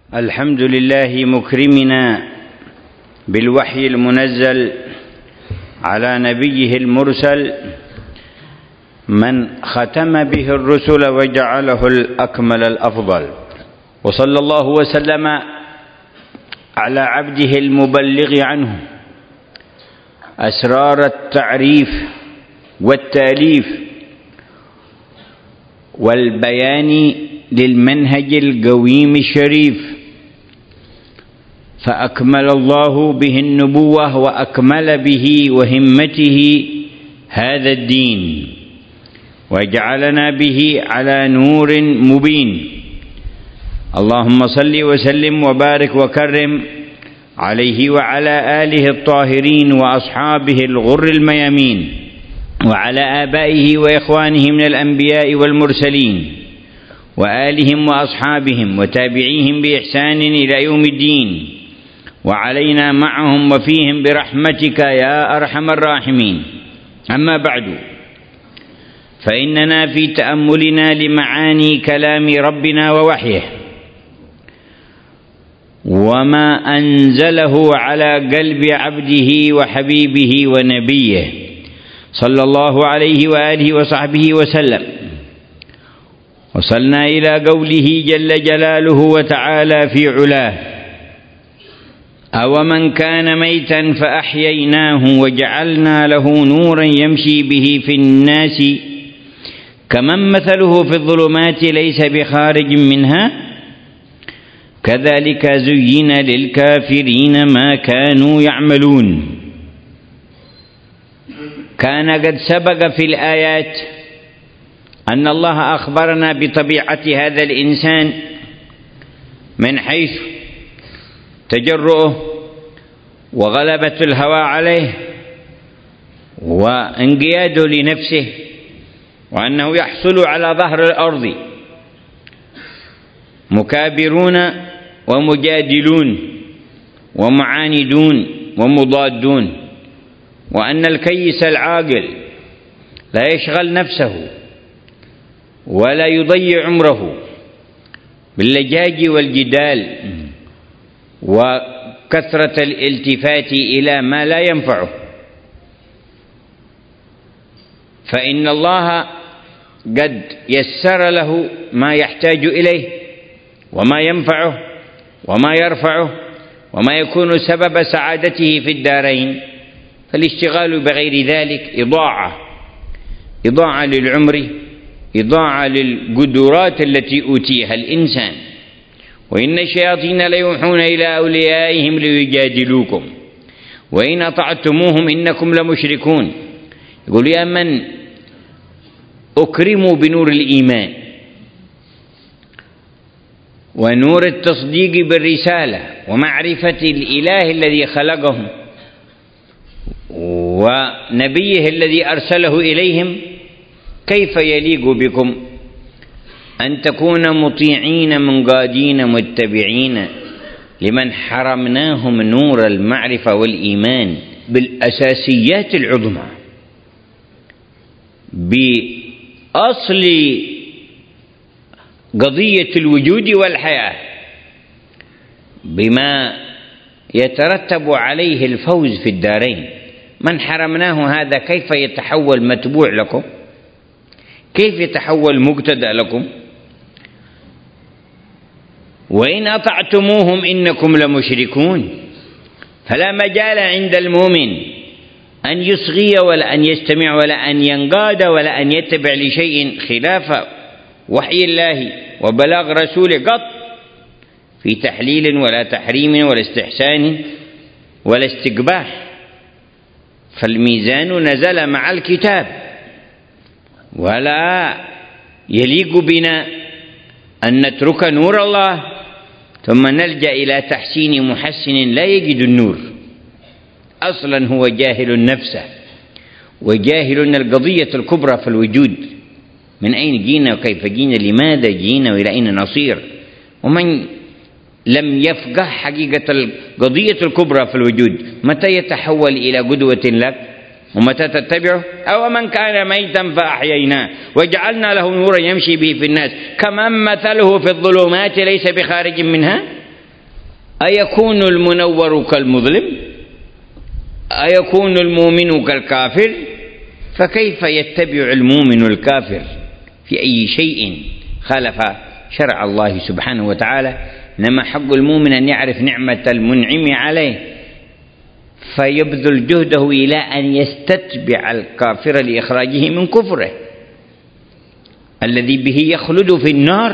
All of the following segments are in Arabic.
الحمد لله مكرمنا بالوحي المنزل على نبيه المرسل من ختم به الرسل وجعله الأكمل الأفضل، وصلى الله وسلم على عبده المبلغ عنه أسرار التعريف والتأليف والبيان للمنهج القويم الشريف، فأكمل الله به النبوة وأكمل به وهمته هذا الدين، وجعلنا به على نور مبين. اللهم صل وسلم وبارك وكرم عليه وعلى آله الطاهرين وأصحابه الغر الميامين، وعلى آبائه وإخوانه من الأنبياء والمرسلين، وآلهم وأصحابهم وتابعيهم بإحسان إلى يوم الدين، وعلينا معهم وفيهم برحمتك يا أرحم الراحمين. أما بعد، فإننا في تأملنا لمعاني كلام ربنا ووحيه وما أنزله على قلب عبده وحبيبه ونبيه صلى الله عليه وآله وصحبه وسلم، وصلنا إلى قوله جل جلاله وتعالى في علاه: أومن كان ميتا فأحييناه وجعلنا له نورا يمشي به في الناس كمن مثله في الظلمات ليس بخارج منها كذلك زين للكافرين ما كانوا يعملون. كان قد سبق في الآيات أن الله أخبرنا بطبيعة هذا الإنسان من حيث تجرؤه وغلبة الهوى عليه وانقياده لنفسه، وأنه يحصل على ظهر الأرض مكابرون ومجادلون ومعاندون ومضادون، وأن الكيس العاقل لا يشغل نفسه ولا يضيع عمره باللجاج والجدال وكثرة الالتفات إلى ما لا ينفعه، فإن الله قد يسر له ما يحتاج إليه وما ينفعه وما يرفعه وما يكون سبب سعادته في الدارين، فالاشتغال بغير ذلك إضاعة للعمر، إضاعة للقدرات التي أوتيها الإنسان. وإن الشياطين ليوحون إلى أوليائهم ليجادلوكم وإن أطعتموهم إنكم لمشركون. يقول: يا من أكرموا بنور الإيمان ونور التصديق بالرسالة ومعرفة الإله الذي خلقهم ونبيه الذي أرسله إليهم، كيف يليق بكم أن تكونوا مطيعين منقادين متبعين لمن حرمناهم نور المعرفة والإيمان بالأساسيات العظمى، بأصل قضية الوجود والحياة، بما يترتب عليه الفوز في الدارين. من حرمناه هذا كيف يتحول متبوع لكم؟ كيف يتحول مقتدى لكم؟ وإن أطعتموهم إنكم لمشركون. فلا مجال عند المؤمن أن يصغي ولا أن يستمع ولا أن ينقاد ولا أن يتبع لشيء خلاف وحي الله وبلاغ رسوله قط، في تحليل ولا تحريم ولا استحسان ولا استقباح. فالميزان نزل مع الكتاب، ولا يليق بنا أن نترك نور الله ثم نلجأ إلى تحسين محسن لا يجد النور. أصلا هو جاهل نفسه وجاهل القضية الكبرى في الوجود، من أين جينا وكيف جينا، لماذا جينا وإلى أين نصير. ومن لم يفقه حقيقة القضية الكبرى في الوجود متى يتحول إلى قدوة لك ومتى تتبعه؟ أو من كان ميتا فأحييناه وجعلنا له نورا يمشي به في الناس كمن مثله في الظلمات ليس بخارج منها أيكون المنور كالمظلم؟ أيكون المؤمن كالكافر؟ فكيف يتبع المؤمن الكافر في أي شيء خالف شرع الله سبحانه وتعالى؟ إنما حق المؤمن أن يعرف نعمة المنعم عليه فيبذل جهده إلى أن يستتبع الكافر لإخراجه من كفره الذي به يخلد في النار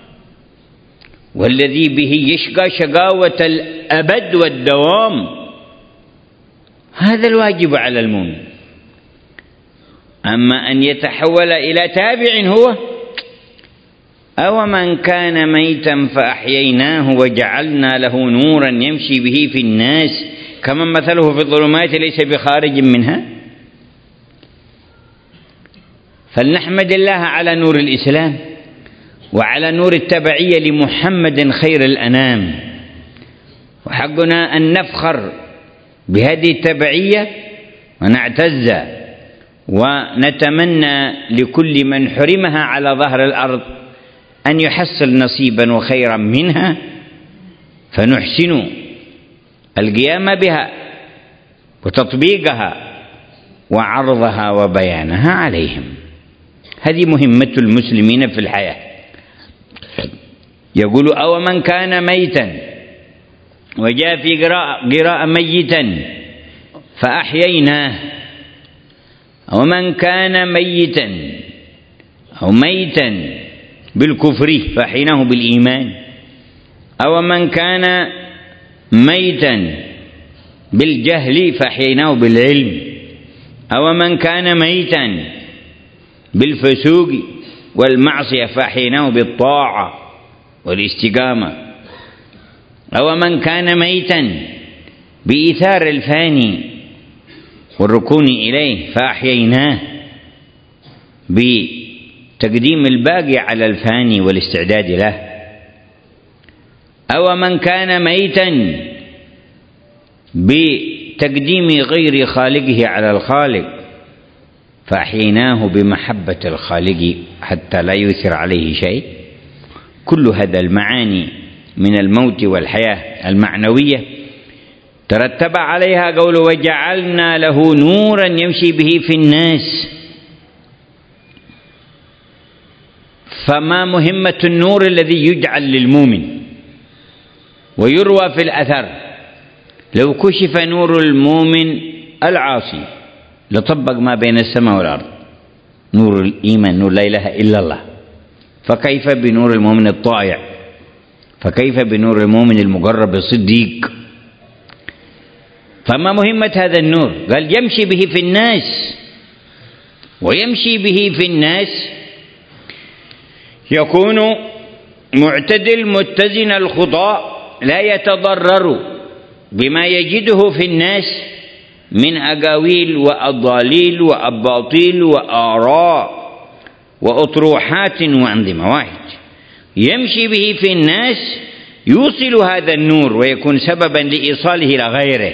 والذي به يشقى شقاوة الأبد والدوام. هذا الواجب على المؤمن. أما أن يتحول إلى تابع هو أو من كان ميتا فأحييناه وجعلنا له نورا يمشي به في الناس كمن مثله في الظلمات ليس بخارج منها. فلنحمد الله على نور الإسلام وعلى نور التبعية لمحمد خير الأنام، وحقنا أن نفخر بهذه التبعية ونعتز ونتمنى لكل من حرمها على ظهر الأرض أن يحصل نصيبا وخيرا منها، فنحسن القيام بها وتطبيقها وعرضها وبيانها عليهم. هذه مهمة المسلمين في الحياة. يقول أو من كان ميتا، وجاء في قراءة ميتا فأحييناه، أو من كان ميتا أو ميتا بالكفر فأحييناه بالإيمان، أو من كان ميتا بالجهل فأحييناه بالعلم، أو من كان ميتا بالفسوق والمعصية فأحييناه بالطاعة والاستقامة، أو من كان ميتا بإيثار الفاني والركون إليه فأحييناه بتقديم الباقي على الفاني والاستعداد له، أو من كان ميتا بتقديم غير خالقه على الخالق فأحييناه بمحبة الخالق حتى لا يؤثر عليه شيء. كل هذا المعاني من الموت والحياة المعنوية ترتب عليها قول وجعلنا له نورا يمشي به في الناس. فما مهمة النور الذي يجعل للمؤمن؟ ويروى في الأثر لو كشف نور المؤمن العاصي لطبق ما بين السماء والأرض، نور الإيمان، نور لا إله إلا الله، فكيف بنور المؤمن الطائع؟ فكيف بنور المؤمن المقرب الصديق؟ فما مهمة هذا النور؟ قال يمشي به في الناس، ويمشي به في الناس يكون معتدل متزن الخطى لا يتضرر بما يجده في الناس من أقاويل وأضاليل وأباطيل وآراء وأطروحات وأنظمة واحد. يمشي به في الناس يوصل هذا النور ويكون سببا لإيصاله إلى غيره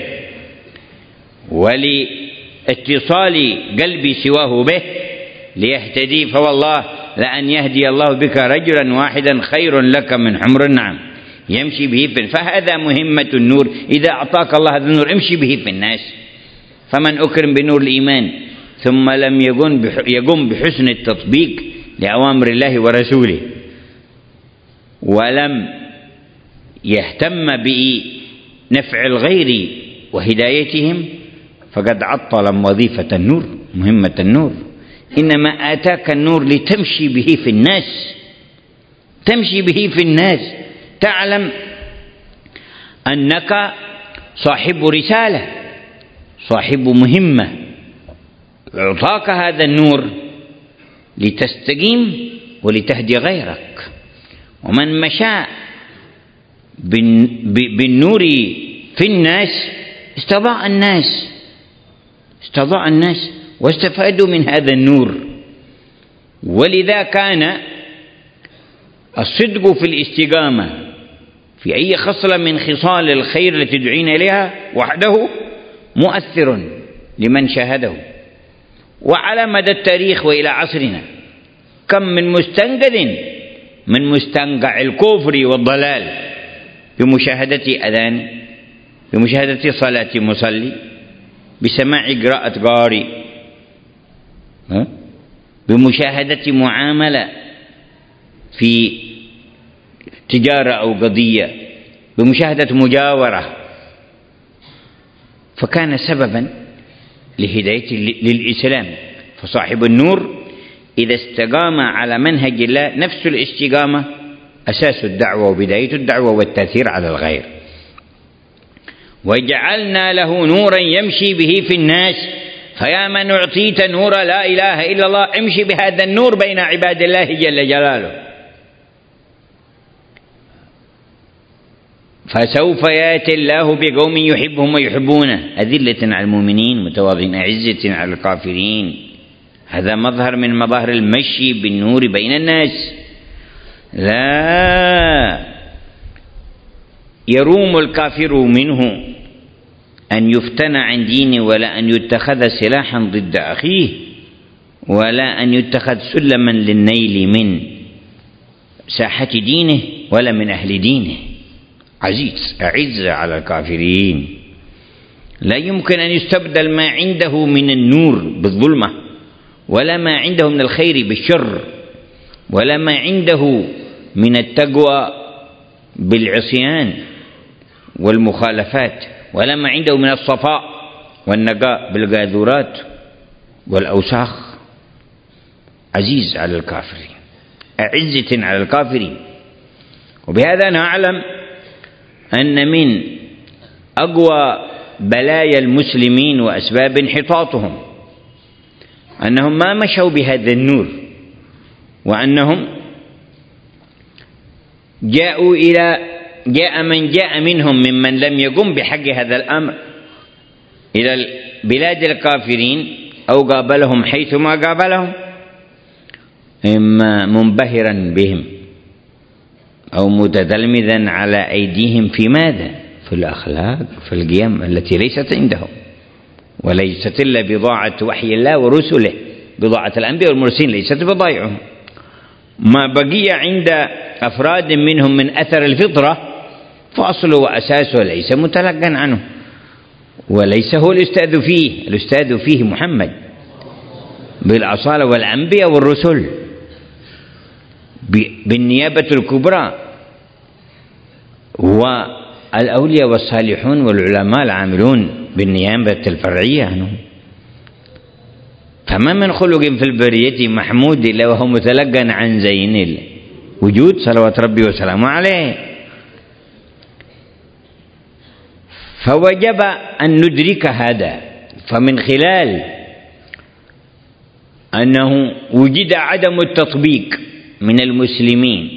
ولاتصال قلب سواه به ليهتدي. فوالله لأن يهدي الله بك رجلا واحدا خير لك من حمر النعم. يمشي به في، فهذا مهمة النور. إذا أعطاك الله هذا النور امشي به في الناس. فمن أكرم بنور الإيمان ثم لم يقم بحسن التطبيق لأوامر الله ورسوله ولم يهتم بنفع الغير وهدايتهم فقد عطل وظيفة النور، مهمة النور. إنما آتاك النور لتمشي به في الناس، تمشي به في الناس، تعلم أنك صاحب رسالة، صاحب مهمة. أعطاك هذا النور لتستقيم ولتهدي غيرك. ومن مشى بالنور في الناس استضاء الناس، استضاء الناس واستفادوا من هذا النور. ولذا كان الصدق في الاستقامة في أي خصلة من خصال الخير التي تدعين إليها وحده مؤثر لمن شاهده. وعلى مدى التاريخ وإلى عصرنا كم من مستنقذ من مستنقع الكفر والضلال بمشاهدة أذان، بمشاهدة صلاة مصلي، بسماع قراءة قارئ، بمشاهدة معاملة في تجارة أو قضية، بمشاهدة مجاورة، فكان سببا لهداية للإسلام. فصاحب النور إذا استقام على منهج الله نفس الاستقامة أساس الدعوة وبداية الدعوة والتأثير على الغير. وجعلنا له نورا يمشي به في الناس، فيا من أعطيت نور لا إله إلا الله امشي بهذا النور بين عباد الله جل جلاله، فسوف يأتي الله بقوم يحبهم ويحبونه أذلة على المؤمنين متواضعين أعزة على الكافرين. هذا مظهر من مظاهر المشي بالنور بين الناس. لا يروم الكافر منه أن يفتن عن دينه، ولا أن يتخذ سلاحا ضد أخيه، ولا أن يتخذ سلما للنيل من ساحة دينه ولا من أهل دينه. عزيز أعز على الكافرين. لا يمكن أن يستبدل ما عنده من النور بالظلمة، ولا ما عنده من الخير بالشر، ولا ما عنده من التقوى بالعصيان والمخالفات، ولا ما عنده من الصفاء والنقاء بالقاذورات والأوساخ. عزيز على الكافرين أعزة على الكافرين. وبهذا نعلم أن من أقوى بلايا المسلمين وأسباب انحطاطهم أنهم ما مشوا بهذا النور، وأنهم جاء من جاء منهم ممن لم يقم بحق هذا الأمر إلى بلاد الكافرين، أو قابلهم حيثما قابلهم، إما منبهرا بهم أو متتلمذا على أيديهم في ماذا؟ في الأخلاق، في القيم التي ليست عندهم، وليست إلا بضاعة وحي الله ورسله. بضاعة الأنبياء والمرسلين ليست بضائعهم. ما بقي عند أفراد منهم من أثر الفطرة فأصله وأساسه ليس متلقا عنه، وليس هو الأستاذ فيه. الأستاذ فيه محمد بالأصالة، والأنبياء والرسل بالنيابة الكبرى، والأولياء والصالحون والعلماء العاملون بالنيابة الفرعية عنهم. فما من خلق في البرية محمود إلا وهو متلقا عن زين الوجود صلوات ربي وسلامه عليه. فوجب أن ندرك هذا. فمن خلال أنه وجد عدم التطبيق من المسلمين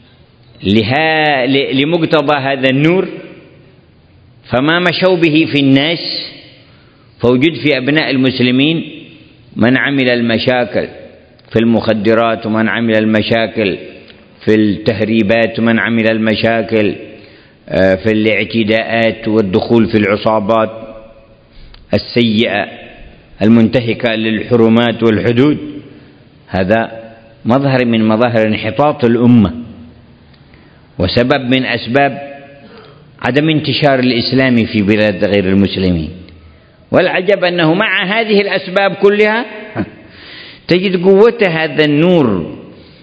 لمقتضى هذا النور، فما مشوا به في الناس، فوجد في أبناء المسلمين من عمل المشاكل في المخدرات، ومن عمل المشاكل في التهريبات، ومن عمل المشاكل في الاعتداءات والدخول في العصابات السيئة المنتهكة للحرمات والحدود. هذا مظهر من مظاهر انحطاط الأمة، وسبب من أسباب عدم انتشار الإسلام في بلاد غير المسلمين. والعجب أنه مع هذه الأسباب كلها تجد قوة هذا النور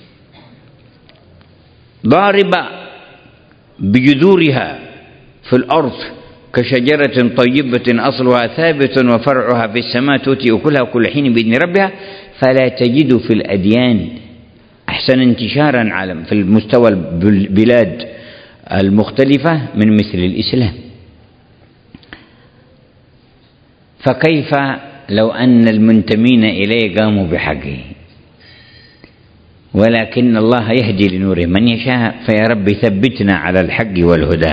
ضاربة بجذورها في الأرض كشجرة طيبة أصلها ثابت وفرعها في السماء تؤتي أكلها كل حين بإذن ربها. فلا تجد في الأديان أحسن انتشارا في المستوى البلاد المختلفة من مثل الإسلام. فكيف لو أن المنتمين إليه قاموا بحقه؟ ولكن الله يهدي لنوره من يشاء، فيا رب ثبتنا على الحق والهدى.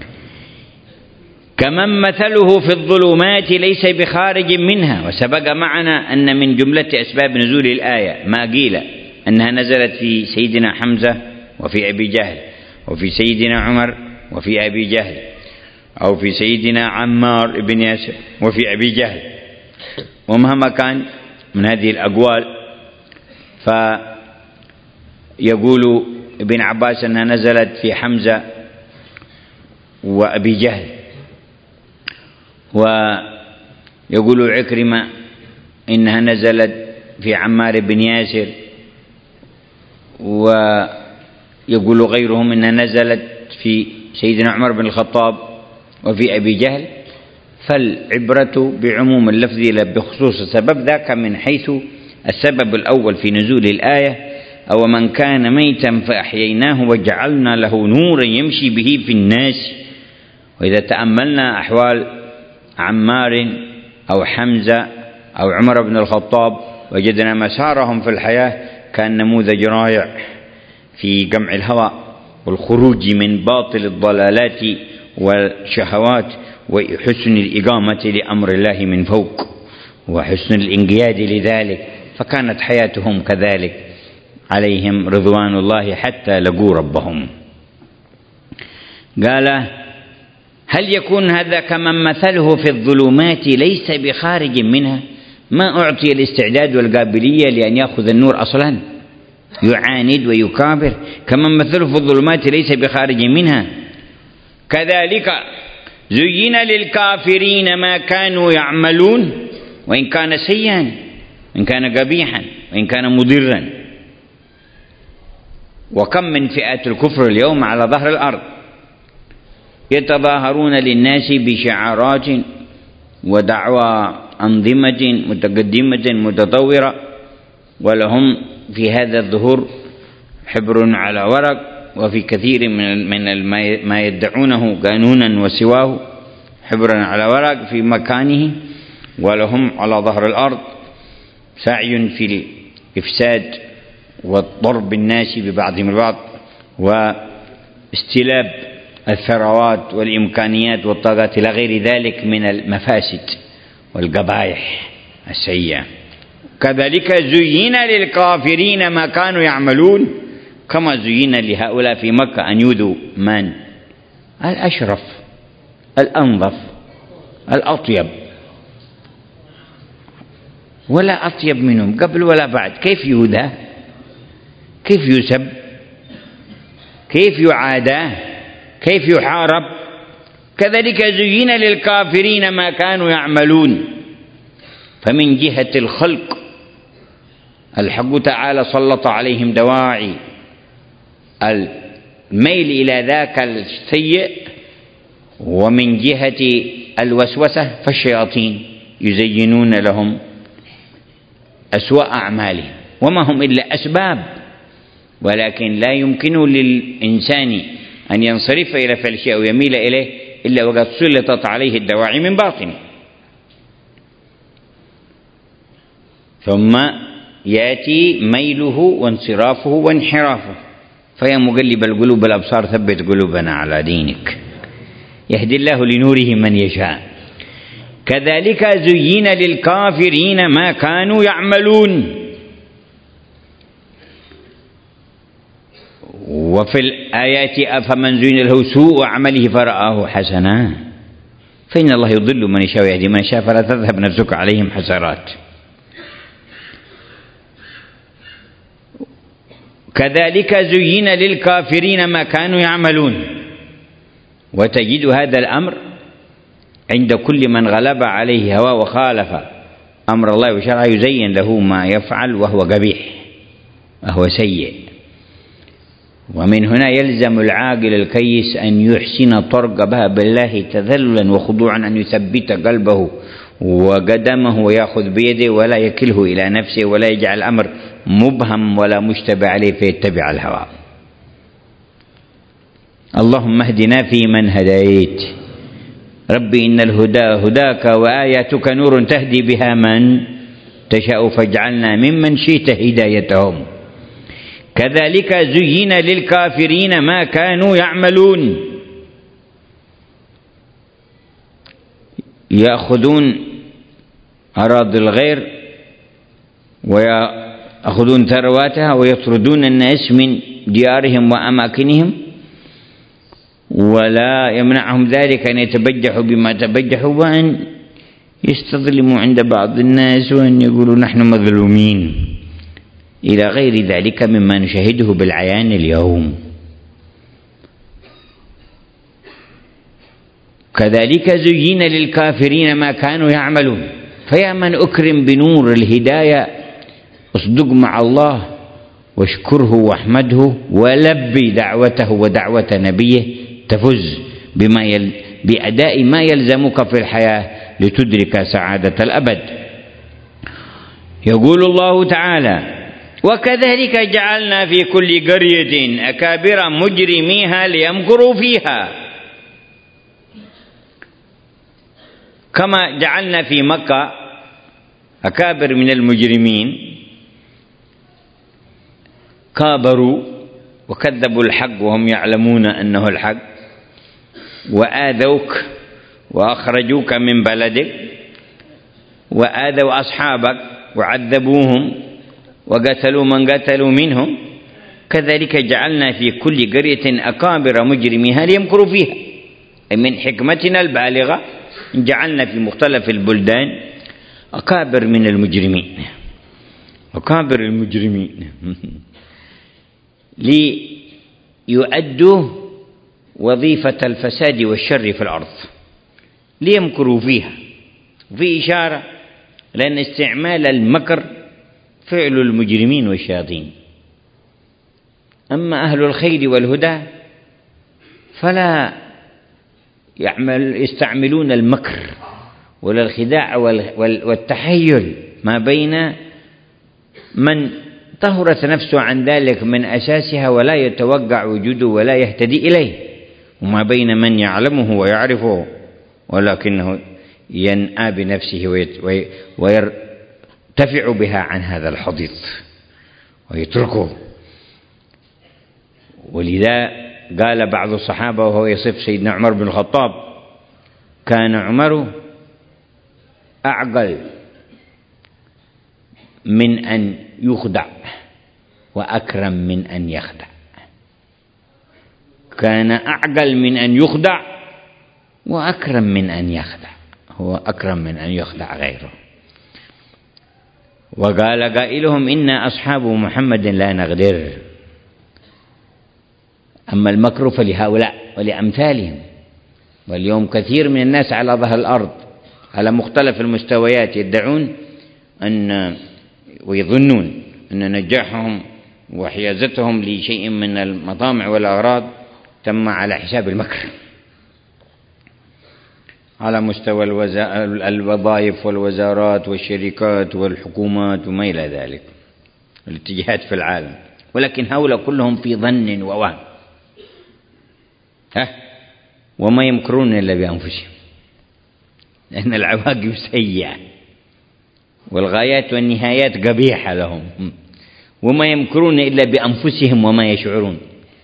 كمن مثله في الظلمات ليس بخارج منها. وسبق معنا أن من جملة أسباب نزول الآية ما قيل أنها نزلت في سيدنا حمزة وفي أبي جهل، وفي سيدنا عمر وفي أبي جهل، أو في سيدنا عمار بن ياسر وفي أبي جهل. ومهما كان من هذه الأقوال، فيقول ابن عباس أنها نزلت في حمزة وأبي جهل. ويقول عكرمة إنها نزلت في عمار بن ياسر، ويقول غيرهم إنها نزلت في سيدنا عمر بن الخطاب وفي أبي جهل. فالعبرة بعموم اللفظ لا بخصوص السبب. ذاك من حيث السبب الأول في نزول الآية: أو من كان ميتا فأحييناه وجعلنا له نورا يمشي به في الناس. وإذا تأملنا أحوال عمار أو حمزة أو عمر بن الخطاب وجدنا مسارهم في الحياة كان نموذج رائع في جمع الهوى والخروج من باطل الضلالات والشهوات وحسن الإقامة لأمر الله من فوق وحسن الانقياد لذلك. فكانت حياتهم كذلك عليهم رضوان الله حتى لقوا ربهم. قال: هل يكون هذا كمن مثله في الظلمات ليس بخارج منها؟ ما أعطي الاستعداد والقابلية لأن يأخذ النور أصلا، يعاند ويكابر. كمن مثله في الظلمات ليس بخارج منها. كذلك زين للكافرين ما كانوا يعملون، وإن كان سيئا، وإن كان قبيحا، وإن كان مضرا. وكم من فئات الكفر اليوم على ظهر الأرض يتظاهرون للناس بشعارات ودعوى أنظمة متقدمة متطورة، ولهم في هذا الظهور حبر على ورق، وفي كثير من ما يدعونه قانونا وسواه حبر على ورق في مكانه، ولهم على ظهر الأرض سعي في الإفساد وضرب الناس ببعضهم البعض واستلاب الثروات والإمكانيات والطاقات إلى غير ذلك من المفاسد والقبائح السيئة. كذلك زين للكافرين ما كانوا يعملون، كما زين لهؤلاء في مكة أن يؤذوا من؟ الأشرف، الأنظف، الأطيب، ولا أطيب منهم قبل ولا بعد. كيف يؤذى؟ كيف يسب؟ كيف يعادى؟ كيف يحارب؟ كذلك زين للكافرين ما كانوا يعملون. فمن جهة الخلق الحق تعالى سلط عليهم دواعي الميل إلى ذاك السيء، ومن جهة الوسوسة فالشياطين يزينون لهم أسوأ أعمالهم، وما هم إلا أسباب. ولكن لا يمكن للإنسان أن ينصرف إلى فعل شيء أو يميل إليه إلا وقد سلطت عليه الدواعي من باطنه. ثم يأتي ميله وانصرافه وانحرافه. فيا مقلب القلوب الأبصار ثبت قلوبنا على دينك، يهدي الله لنوره من يشاء. كذلك زين للكافرين ما كانوا يعملون. وفي الآيات: أفمن زين له سوء عمله فرآه حسنا فإن الله يضل من يشاء ويهدي من يشاء فلا تذهب نفسك عليهم حسرات. كذلك زين للكافرين ما كانوا يعملون. وتجد هذا الأمر عند كل من غلب عليه هواه وخالف أمر الله وشرعه، يزين له ما يفعل وهو قبيح وهو سيء. ومن هنا يلزم العاقل الكيس أن يحسن طرق باب الله تذللا وخضوعا، أن يثبت قلبه وقدمه ويأخذ بيده ولا يكله إلى نفسه، ولا يجعل الأمر مبهم ولا مشتبه عليه فيتبع الهوى. اللهم اهدنا فيمن هديت. ربي إن الهدى هداك وآياتك نور تهدي بها من تشاء فاجعلنا ممن شئت هدايتهم. كذلك زين للكافرين ما كانوا يعملون. يأخذون أراضي الغير ويأخذون ثرواتها ويطردون الناس من ديارهم وأماكنهم، ولا يمنعهم ذلك أن يتبجحوا بما تبجحوا وأن يستظلموا عند بعض الناس وأن يقولوا نحن مظلومين إلى غير ذلك مما نشاهده بالعيان اليوم. كذلك زين للكافرين ما كانوا يعملون. فيا من أكرم بنور الهداية اصدق مع الله واشكره واحمده ولبي دعوته ودعوة نبيه، تفز بأداء ما يلزمك في الحياة لتدرك سعادة الأبد. يقول الله تعالى: وكذلك جعلنا في كل قرية أكابر مجرميها ليمكروا فيها. كما جعلنا في مكة أكابر من المجرمين كابروا وكذبوا الحق وهم يعلمون أنه الحق، وآذوك وأخرجوك من بلدك، وآذوا أصحابك وعذبوهم وقتلوا من قتلوا منهم. كذلك جعلنا في كل قرية أكابر مجرميها ليمكروا فيها. من حكمتنا البالغة جعلنا في مختلف البلدان أكابر من المجرمين، أكابر المجرمين ليؤدوا وظيفة الفساد والشر في الأرض، ليمكروا فيها. في إشارة لأن استعمال المكر فعل المجرمين والشياطين. أما أهل الخير والهدى فلا يستعملون المكر ولا الخداع والتحيل، ما بين من طهرت نفسه عن ذلك من أساسها ولا يتوقع وجوده ولا يهتدي إليه، وما بين من يعلمه ويعرفه ولكنه ينأى بنفسه ويرتفع بها عن هذا الحضيض ويتركه. ولذا قال بعض الصحابة وهو يصف سيدنا عمر بن الخطاب: كان عمر أعقل من أن يخدع وأكرم من أن يخدع. كان أعقل من أن يخدع وأكرم من أن يخدع، هو أكرم من أن يخدع غيره. وقال قائلهم: إنا أصحاب محمد لا نغدر. أما المكر فلهؤلاء ولأمثالهم. واليوم كثير من الناس على ظهر الأرض على مختلف المستويات يدعون أن ويظنون أن نجاحهم وحيازتهم لشيء من المطامع والأغراض تم على حساب المكر على مستوى الوظائف والوزارات والشركات والحكومات وما إلى ذلك، الاتجاهات في العالم. ولكن هؤلاء كلهم في ظن ووهم، وما يمكرون إلا بأنفسهم، لأن العواقب سيئة والغايات والنهايات قبيحة لهم، وما يمكرون إلا بأنفسهم وما يشعرون.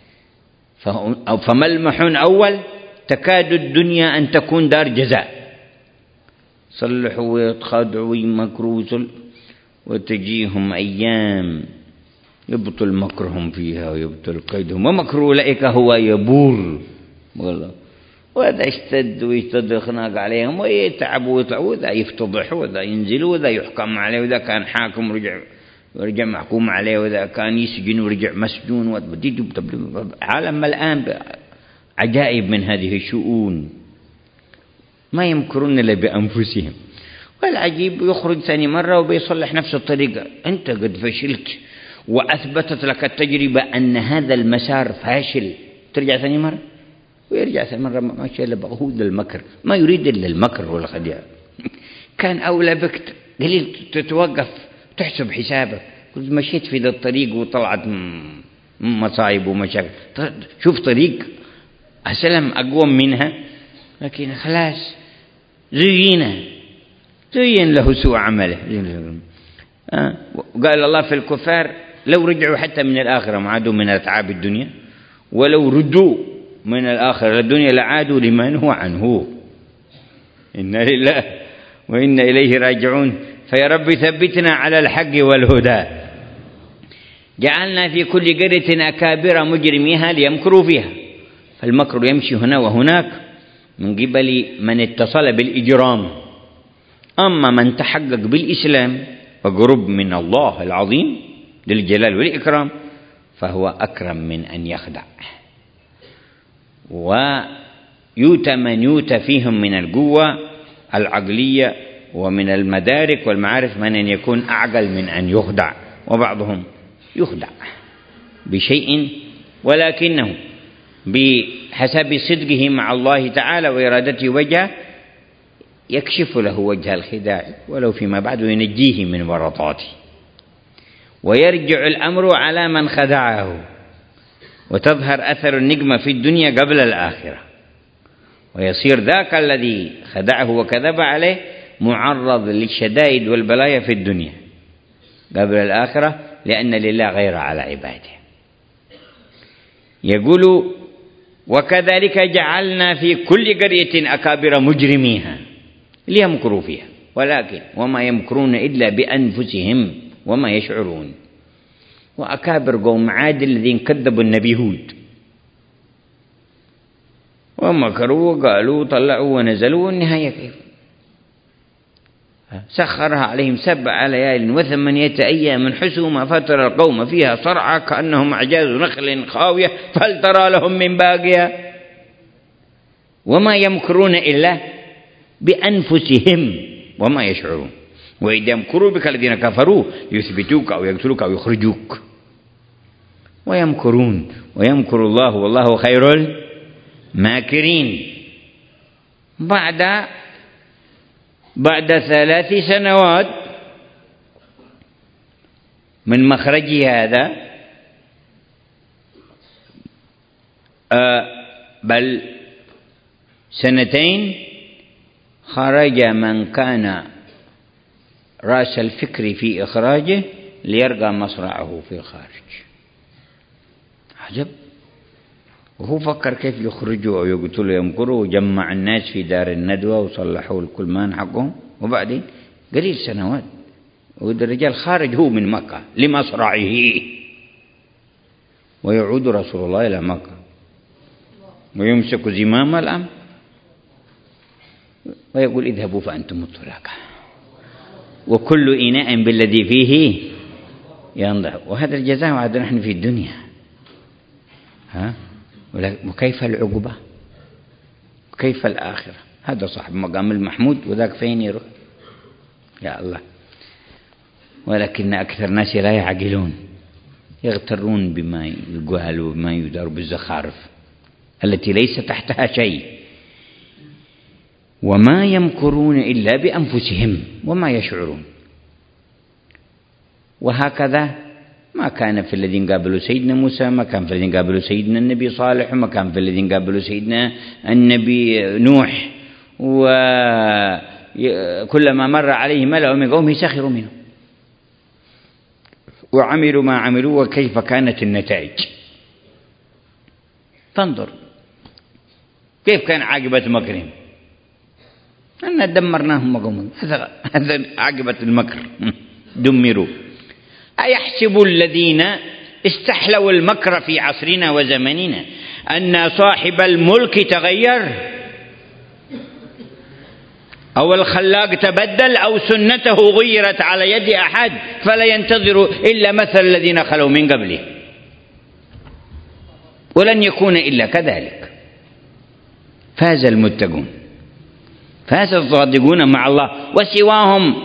فملمح أول: تكاد الدنيا أن تكون دار جزاء، صلحوا ويتخادعوا ويمكروا وتجيهم أيام يبطل مكرهم فيها ويبطل كيدهم، ومكر أولئك هو يبور والله. وهذا يشتد ويشتد خناق عليهم ويتعبوا ويطلعوا، وذا يفتضحوا وذا ينزلوا وذا يحكم عليه، وذا كان حاكم ورجع محكوم عليه، وذا كان يسجن ورجع مسجون. عالم الآن عجائب من هذه الشؤون. ما يمكرون إلا بأنفسهم. والعجيب يخرج ثاني مرة وبيصلح نفس الطريقة. أنت قد فشلت وأثبتت لك التجربة أن هذا المسار فاشل، ترجع ثاني مرة ويرجع ثاني مرة ما شاء الله. هو المكر، ما يريد إلا المكر والخديعة. كان أولى بك قليل تتوقف تحسب حسابك. كنت مشيت في ذا الطريق وطلعت مصايب ومشاكل، شوف طريق أسلم أقوم منها، لكن خلاص زين له سوء عمله. قال الله في الكفار: لو رجعوا حتى من الآخرة ما عادوا من أتعاب الدنيا، ولو ردوا من الآخرة للدنيا لعادوا لمن هو عنه. إنا لله وإنا إليه راجعون. فيا رب ثبتنا على الحق والهدى. جعلنا في كل قرية أكابر مجرميها ليمكروا فيها. فالمكر يمشي هنا وهناك من قبل من اتصل بالإجرام. أما من تحقق بالإسلام وقرب من الله العظيم ذي الجلال والإكرام فهو أكرم من أن يخدع. يؤتى من يؤتى فيهم من القوة العقلية ومن المدارك والمعارف من أن يكون أعقل من أن يخدع، وبعضهم يخدع بشيء ولكنه بحسب صدقه مع الله تعالى وإرادته وجهه يكشف له وجه الخداع ولو فيما بعد ينجيه من ورطاته، ويرجع الأمر على من خدعه وتظهر أثر النقمة في الدنيا قبل الآخرة، ويصير ذاك الذي خدعه وكذب عليه معرض للشدائد والبلايا في الدنيا قبل الآخرة، لأن لله غير على عباده. يقول: وكذلك جعلنا في كل قرية أكابر مجرميها ليمكروا فيها ولكن وما يمكرون إلا بأنفسهم وما يشعرون. وأكابر قوم عاد الذين كذبوا النبي هود ومكروا وقالوا طلعوا ونزلوا، والنهاية كيف؟ سخرها عليهم 7 ليال و8 أيام حسوما فترى القوم فيها صرعى كأنهم أعجاز نخل خاوية فهل ترى لهم من باقية. وما يمكرون إلا بأنفسهم وما يشعرون. وإذا يمكروا بك الذين كفروا يثبتوك أو يقتلوك أو يخرجوك. ويمكرون ويمكر الله والله خير الماكرين. بعد 3 سنوات من مخرجه هذا، بل 2 خرج من كان رأس الفكر في إخراجه ليرقى مصرعه في الخارج. عجب. وهو فكر كيف يخرجوا أو يقتلوا يمكروا، وجمع الناس في دار الندوة وصلحوا الكلمان حقهم، وبعدين قليل سنوات والرجال خارج هو من مكة لمصرعه، ويعود رسول الله إلى مكة ويمسك زمام الأمر ويقول: اذهبوا فأنتم الطلقاء وكل إناء بالذي فيه ينضح. وهذا الجزاء وعد نحن في الدنيا. وكيف العقبة؟ وكيف الآخرة؟ هذا صاحب مقام المحمود وذاك فين يروح؟ يا الله. ولكن أكثر الناس لا يعقلون، يغترون بما يقال وبما يدار بالزخارف التي ليس تحتها شيء. وما يمكرون إلا بأنفسهم وما يشعرون. وهكذا ما كان في الذين قابلوا سيدنا موسى، ما كان في الذين قابلوا سيدنا النبي صالح، وما كان في الذين قابلوا سيدنا النبي نوح، وكلما مر عليه ملأ من قومه سخروا منه وعملوا ما عملوا وكيف كانت النتائج. فانظر كيف كان عاقبة مكرهم، أن دمرناهم وقومهم. هذا عاقبة المكر، دمروا. أيحسب الذين استحلوا المكر في عصرنا وزمننا أن صاحب الملك تغير أو الخلاق تبدل أو سنته غيرت على يد أحد فلا ينتظر إلا مثل الذين خلوا من قبله، ولن يكون إلا كذلك. فاز المتقون، فاز الصادقون مع الله، وسواهم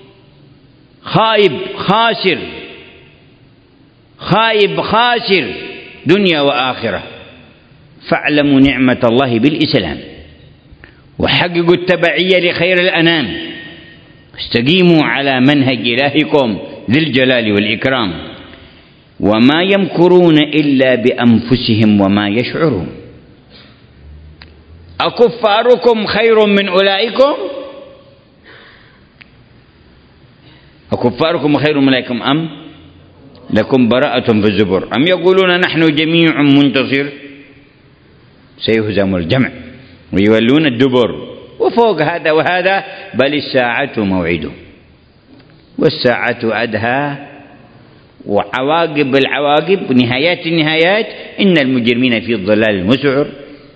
خائب خاسر دنيا وآخرة. فاعلموا نعمة الله بالإسلام وحققوا التبعية لخير الأنام، استقيموا على منهج إلهكم ذي الجلال والإكرام. وما يمكرون إلا بأنفسهم وما يشعرون. أكفاركم خير من أولئكم؟ أكفاركم خير من أولئكم أم لكم براءة في الزبر أم يقولون نحن جميع منتصر سيهزم الجمع ويولون الدبر. وفوق هذا وهذا بل الساعة موعد والساعة أدهى وعواقب العواقب نهايات النهايات إن المجرمين في الضلال المسعر.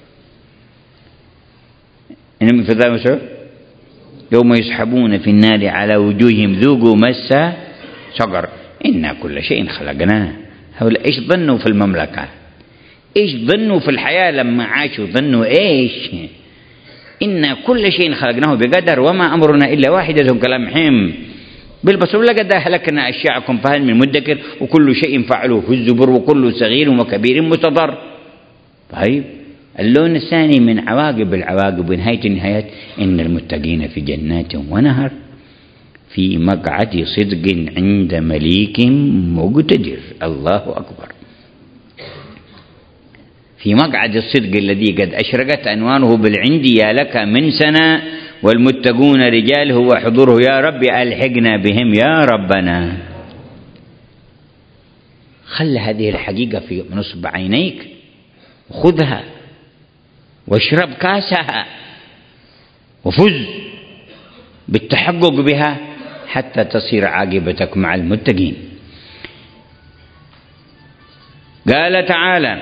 إنهم في الضلال المسعر يوم يسحبون في النار على وجوههم ذوقوا مس سقر إنا كل شيء خلقناه. هؤلاء إيش ظنوا في المملكة؟ إيش ظنوا في الحياة لما عاشوا؟ ظنوا إيش؟ إن كل شيء خلقناه بقدر وما أمرنا إلا واحدة كلمحهم بالبصر لقد أهلكنا أشياعكم فهل من مدكر وكل شيء فعلوه في الزبر وكل صغير وكبير مستضر. طيب اللون الثاني من عواقب العواقب ونهاية النهايات: إن المتقين في جنات ونهر في مقعد صدق عند مليك مقتدر. الله أكبر. في مقعد الصدق الذي قد أشرقت أنواره بالعند يا لك من سنة، والمتقون رجاله وحضوره يا رب ألحقنا بهم يا ربنا. خل هذه الحقيقة في نصب عينيك، خذها واشرب كاسها وفز بالتحقق بها حتى تصير عاقبتك مع المتقين. قال تعالى: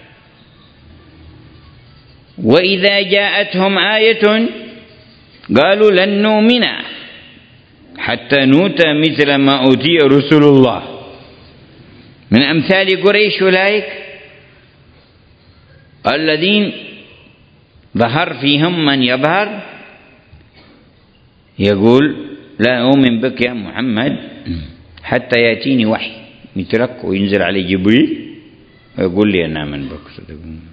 وإذا جاءتهم آية قالوا لن نؤمن حتى نؤتى مثل ما أوتي رسل الله. من أمثال قريش أولئك الذين ظهر فيهم من يظهر يقول لا أؤمن بك يا محمد حتى يأتيني وحي مثلك وينزل علي جبريل ويقول لي أنا آمن بك.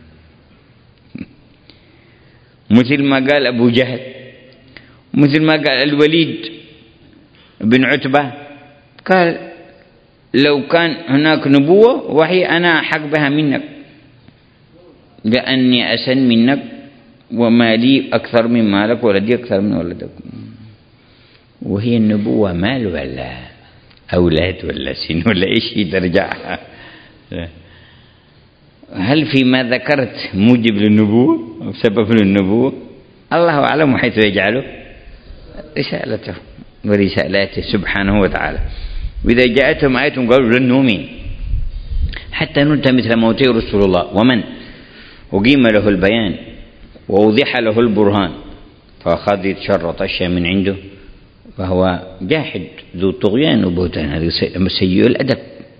مثل ما قال أبو جهل، مثل ما قال الوليد بن عتبة، قال لو كان هناك نبوة وحي أنا أحق بها منك لأني أسن منك وما لي أكثر من مالك ولدي أكثر من ولدك. وهي النبوة مال ولا أولاد ولا سن ولا إيش ترجعها؟ هل فيما ذكرت موجب للنبوة أو سبب للنبوة؟ الله أعلم حيث يجعله رسالته ورسالاته سبحانه وتعالى. وإذا جاءتهم آية قالوا لن نؤمن حتى نؤتى مثل ما أوتي رسل الله. ومن أقيم له البيان ووضح له البرهان فأخذ يتشرط أشياء من عنده فهو جاحد ذو طغيان وبهتان، هذا سيء الأدب.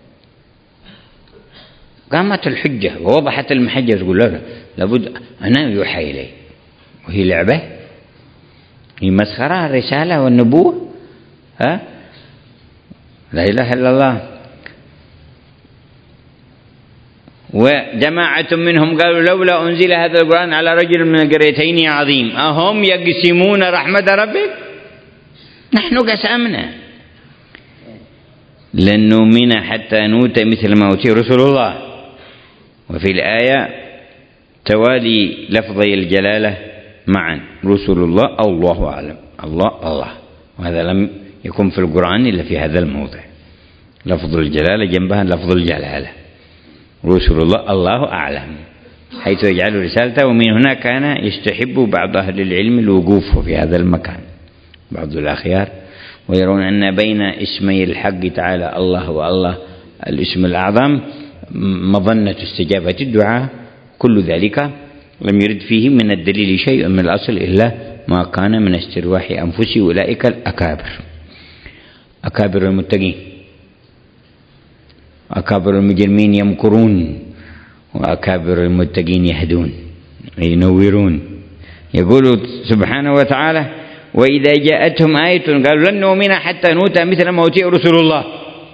قامت الحجة ووضحت المحجة تقول لا لابد أنا يوحى إلي، وهي لعبة؟ هي مسخرة الرسالة والنبوة؟ لا إله إلا الله. وجماعة منهم قالوا لولا أنزل هذا القرآن على رجل من القريتين عظيم أهم يقسمون رحمة ربك نحن قسمنا لن نؤمن حتى نؤتى مثل ما أوتي رسل الله. وفي الآية توالي لفظي الجلالة معا رسل الله الله أعلم الله، وهذا لم يكن في القرآن إلا في هذا الموضع، لفظ الجلالة جنبها لفظ الجلالة رسل الله أعلم، حيث يجعل رسالته. ومن هنا كان يستحب بعض أهل العلم الوقوف في هذا المكان بعض الأخيار، ويرون أن بين اسمي الحق تعالى الله والله الاسم الأعظم مظنة استجابة الدعاء. كل ذلك لم يرد فيه من الدليل شيء من الأصل إلا ما كان من استرواح أنفس أولئك الأكابر، أكابر المتقين. أكابر المجرمين يمكرون وأكابر المتقين يهدون ينورون. يقول سبحانه وتعالى وإذا جاءتهم آية قالوا لن نؤمن حتى نؤتى مثل ما أوتي رسل الله.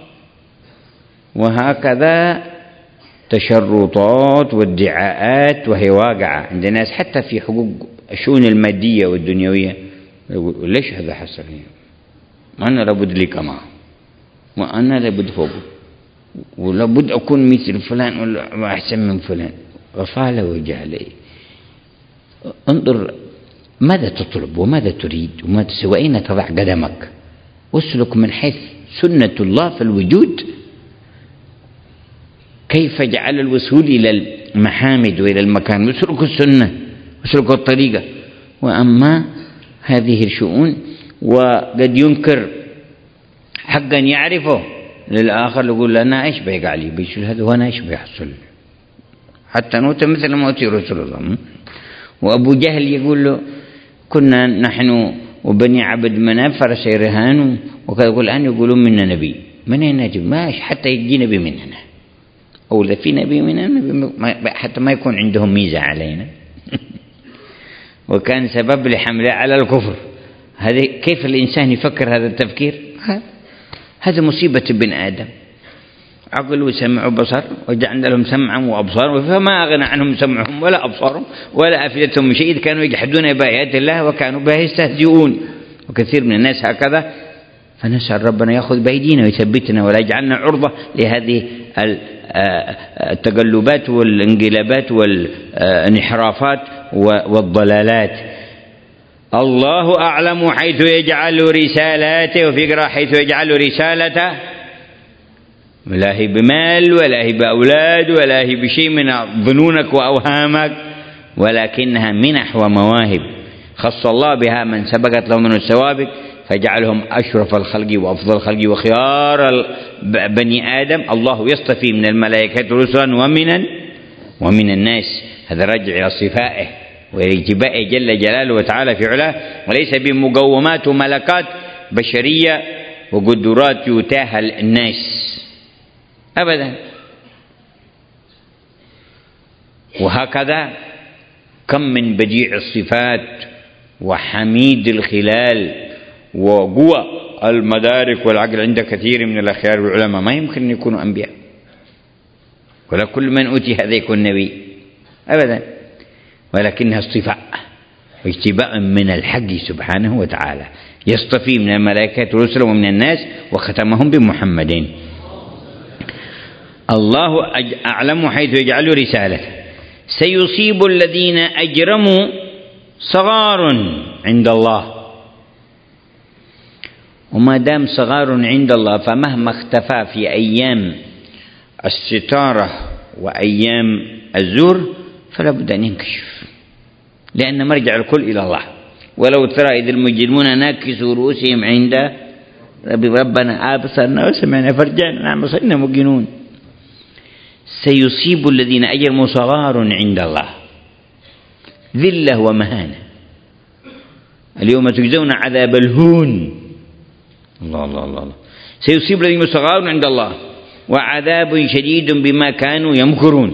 وهكذا تشرطات وادعاءات وهي واقعة عند الناس حتى في حقوق الشؤون المادية والدنيوية. يقول ليش هذا حصل؟ أنا لابد لي كما وأنا لابد فوقه ولابد أكون مثل فلان ولا أحسن من فلان. غفالة وجهل. انظر ماذا تطلب وماذا تريد وما تسوي، أين تضع قدمك، واسلك من حيث سنة الله في الوجود. كيف جعل الوصول إلى المحامد وإلى المكان، واسلك السنة واسلك الطريقة. وأما هذه الشؤون وقد ينكر حقا يعرفه للآخر يقول أنا إيش بيقع لي بيشل هذا وأنا إيش بيحصل حتى نؤتى مثل ما أوتي رسول الله. وأبو جهل يقول له كنا نحن وبني عبد مناف فرس رهان وكذا، يقول الآن يقولون منا نبي، من أين نجيب؟ ماش حتى يجي نبي مننا. أو إذا في نبي من النبي حتى ما يكون عندهم ميزة علينا وكان سبب لحمله على الكفر. هذه كيف الإنسان يفكر هذا التفكير؟ هذا مصيبة ابن آدم. عقل وسمع وبصر وجعلنا لهم سمعا وأبصارا فما أغنى عنهم سمعهم ولا أبصارهم ولا أفئدتهم من شيء، كانوا يجحدون بآيات الله وكانوا بها يستهزئون. وكثير من الناس هكذا. فنسأل ربنا يأخذ بأيدينا ويثبتنا ولا يجعلنا عرضة لهذه التقلبات والانقلابات والانحرافات والضلالات. الله أعلم حيث يجعل رسالاته، وفي قراءة حيث يجعل رسالته. ولا هي بمال ولا هي بأولاد ولا هي بشيء من ظنونك وأوهامك، ولكنها منح ومواهب خص الله بها من سبقت لهم من السوابق، فجعلهم أشرف الخلق وأفضل الخلق وخيار بني آدم. الله يصطفي من الملائكة رسلا ومن الناس. هذا راجع إلى صفائه واجتبائه جل جلاله وتعالى في علاه، وليس بمقومات وملكات بشرية وقدرات يتاهى الناس أبدا. وهكذا كم من بديع الصفات وحميد الخلال وقوى المدارك والعقل عند كثير من الأخيار والعلماء ما يمكن أن يكونوا أنبياء، ولا كل من أوتي هذا يكون نبي أبدا، ولكنها اصطفاء واجتباء من الحق سبحانه وتعالى. يصطفي من الملائكة رسلا ومن الناس وختمهم بمحمد. الله أعلم حيث يجعل رسالته. سيصيب الذين أجرموا صغار عند الله. وما دام صغار عند الله فمهما اختفى في أيام الستارة وأيام الزور فلا بد أن ينكشف، لأن مرجع الكل إلى الله. ولو ترى إذ المجرمون ناكسوا رؤوسهم عند ربنا أبصرنا وسمعنا فرجعنا نعم صرنا موقنون. سيصيب الذين أجرموا صغار عند الله، ذلة ومهانة. اليوم تجزون عذاب الهون. الله الله الله الله. سيصيب الذين صغار عند الله وعذاب شديد بما كانوا يمكرون.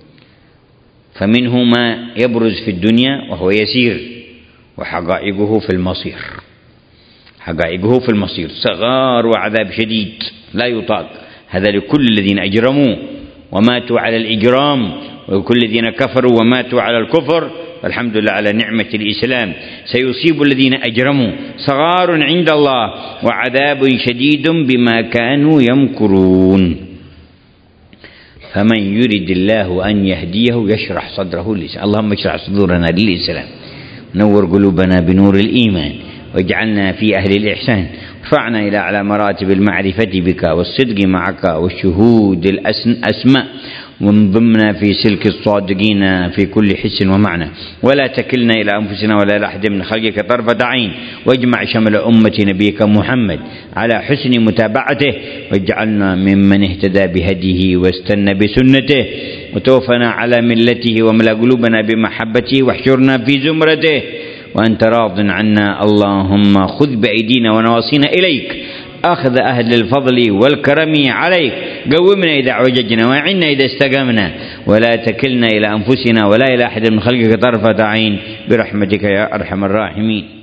فمنه ما يبرز في الدنيا وهو يسير، وحقائقه في المصير. حقائقه في المصير صغار وعذاب شديد لا يطاق. هذا لكل الذين أجرموا وماتوا على الإجرام، وكل الذين كفروا وماتوا على الكفر، والحمد لله على نعمة الإسلام. سيصيب الذين أجرموا صغار عند الله وعذاب شديد بما كانوا يمكرون. فمن يرد الله أن يهديه يشرح صدره للإسلام. اللهم اشرح صدورنا للإسلام، نور قلوبنا بنور الإيمان، واجعلنا في أهل الإحسان، ارفعنا إلى أعلى مراتب المعرفة بك والصدق معك والشهود الأسماء، وانضمنا في سلك الصادقين في كل حس ومعنى، ولا تكلنا إلى أنفسنا ولا إلى أحد من خلقك طرفة عين، واجمع شمل أمة نبيك محمد على حسن متابعته، واجعلنا ممن اهتدى بهديه واستنى بسنته، وتوفنا على ملته، وملأ قلوبنا بمحبته، واحشرنا في زمرته، وأنت راض عنا. اللهم خذ بأيدينا ونواصينا إليك أخذ أهل الفضل والكرم عليك. قومنا إذا اعوججنا وأعنا إذا استقمنا، ولا تكلنا إلى أنفسنا ولا إلى أحد من خلقك طرفة عين، برحمتك يا أرحم الراحمين.